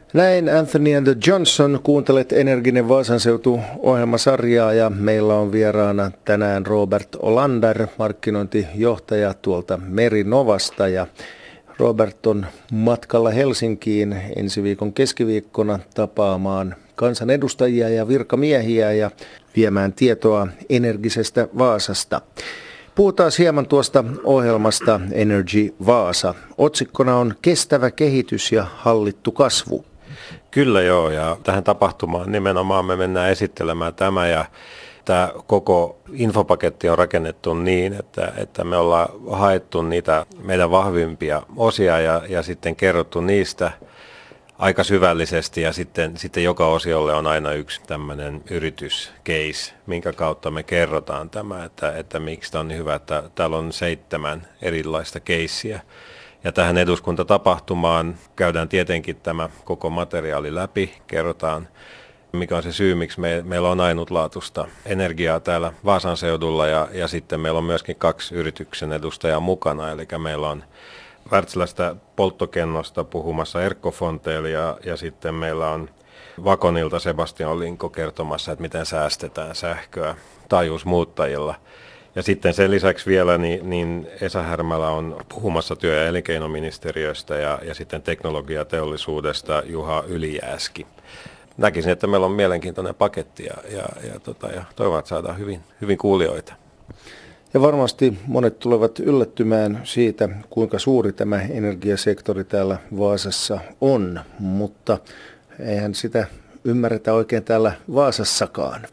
Näin Anthony and the Johnson, kuuntelet Energinen Vaasan seutu -ohjelmasarjaa ja meillä on vieraana tänään Robert Olander, markkinointijohtaja tuolta Merinovasta, ja Robert on matkalla Helsinkiin ensi viikon keskiviikkona tapaamaan kansanedustajia ja virkamiehiä ja viemään tietoa energisestä Vaasasta. Puhutaan hieman tuosta ohjelmasta Energy Vaasa. Otsikkona on kestävä kehitys ja hallittu kasvu. Kyllä joo, ja tähän tapahtumaan nimenomaan me mennään esittelemään tämä, ja tämä koko infopaketti on rakennettu niin, että me ollaan haettu niitä meidän vahvimpia osia ja sitten kerrottu niistä aika syvällisesti, ja sitten joka osiolle on aina yksi tämmöinen yrityscase, minkä kautta me kerrotaan tämä, että miksi tämä on niin hyvä, että täällä on 7 erilaista keissiä. Ja tähän eduskuntatapahtumaan käydään tietenkin tämä koko materiaali läpi, kerrotaan mikä on se syy, miksi meillä on ainutlaatuista energiaa täällä Vaasan seudulla, ja sitten meillä on myöskin 2 yrityksen edustajaa mukana, eli meillä on Wärtsilästä polttokennosta puhumassa Erkko Fontel, ja sitten meillä on Vakonilta Sebastian Linko kertomassa, että miten säästetään sähköä taajuusmuuttajilla. Ja sitten sen lisäksi vielä niin Esa Härmälä on puhumassa työ- ja elinkeinoministeriöstä ja sitten teknologiateollisuudesta Juha Ylijääski. Näkisin, että meillä on mielenkiintoinen paketti ja toivon, että saadaan hyvin kuulijoita. Ja varmasti monet tulevat yllättymään siitä, kuinka suuri tämä energiasektori täällä Vaasassa on, mutta eihän sitä ymmärretä oikein täällä Vaasassakaan.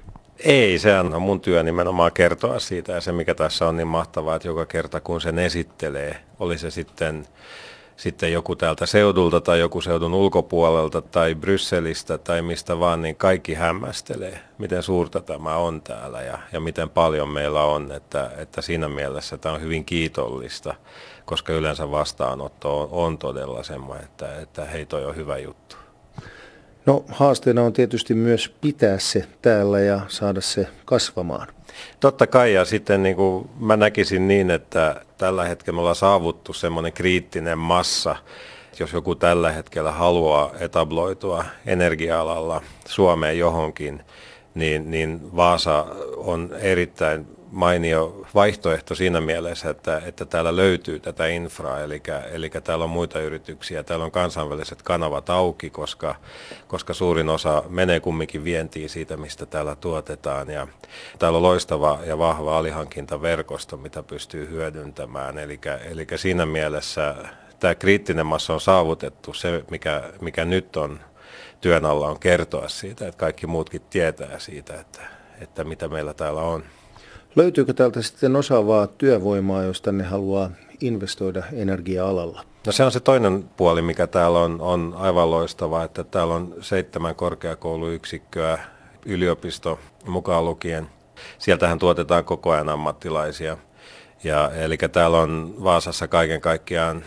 Ei, sehän on mun työ nimenomaan kertoa siitä, ja se mikä tässä on niin mahtavaa, että joka kerta kun sen esittelee, oli se sitten joku täältä seudulta tai joku seudun ulkopuolelta tai Brysselistä tai mistä vaan, niin kaikki hämmästelee, miten suurta tämä on täällä ja miten paljon meillä on, että siinä mielessä tämä on hyvin kiitollista, koska yleensä vastaanotto on todella semmoinen, että hei, toi on hyvä juttu. No, haasteena on tietysti myös pitää se täällä ja saada se kasvamaan. Totta kai, ja sitten niin kuin mä näkisin niin, että tällä hetkellä me ollaan saavuttu semmoinen kriittinen massa, jos joku tällä hetkellä haluaa etabloitua energia-alalla Suomeen johonkin, niin Vaasa on erittäin mainio vaihtoehto siinä mielessä, että täällä löytyy tätä infraa, eli täällä on muita yrityksiä, täällä on kansainväliset kanavat auki, koska suurin osa menee kumminkin vientiin siitä, mistä täällä tuotetaan, ja täällä on loistava ja vahva alihankintaverkosto, mitä pystyy hyödyntämään, eli siinä mielessä tämä kriittinen massa on saavutettu, se mikä nyt on työn alla on kertoa siitä, että kaikki muutkin tietää siitä, että mitä meillä täällä on. Löytyykö täältä sitten osaavaa työvoimaa, jos tänne haluaa investoida energia-alalla? No se on se toinen puoli, mikä täällä on aivan loistava, että täällä on 7 korkeakouluyksikköä, yliopisto mukaan lukien. Sieltähän tuotetaan koko ajan ammattilaisia. Eli täällä on Vaasassa kaiken kaikkiaan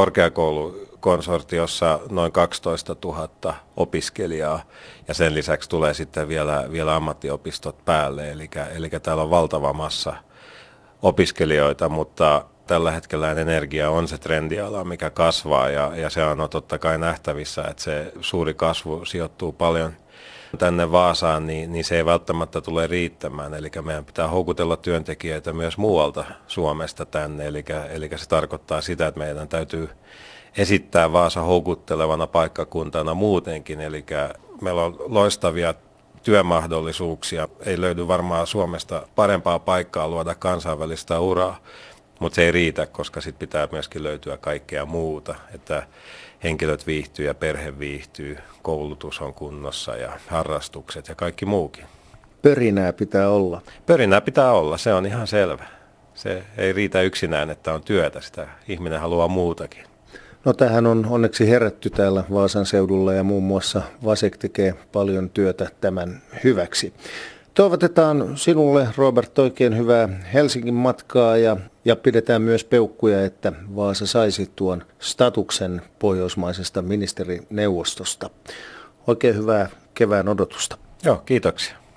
korkeakoulukonsortiossa noin 12 000 opiskelijaa, ja sen lisäksi tulee sitten vielä ammattiopistot päälle, eli täällä on valtava massa opiskelijoita, mutta tällä hetkellä energia on se trendiala, mikä kasvaa, ja se on totta kai nähtävissä, että se suuri kasvu sijoittuu paljon tänne Vaasaan, niin se ei välttämättä tule riittämään. Eli meidän pitää houkutella työntekijöitä myös muualta Suomesta tänne. Eli se tarkoittaa sitä, että meidän täytyy esittää Vaasa houkuttelevana paikkakuntana muutenkin. Eli meillä on loistavia työmahdollisuuksia. Ei löydy varmaan Suomesta parempaa paikkaa luoda kansainvälistä uraa, mutta se ei riitä, koska sitten pitää myöskin löytyä kaikkea muuta, että henkilöt viihtyy ja perhe viihtyy, koulutus on kunnossa ja harrastukset ja kaikki muukin. Pörinää pitää olla. Pörinää pitää olla, se on ihan selvä. Se ei riitä yksinään, että on työtä, sitä ihminen haluaa muutakin. No tähän on onneksi herätty täällä Vaasan seudulla ja muun muassa Vasek tekee paljon työtä tämän hyväksi. Toivotetaan sinulle, Robert, oikein hyvää Helsingin matkaa ja pidetään myös peukkuja, että Vaasa saisi tuon statuksen pohjoismaisesta ministerineuvostosta. Oikein hyvää kevään odotusta. Joo, kiitoksia.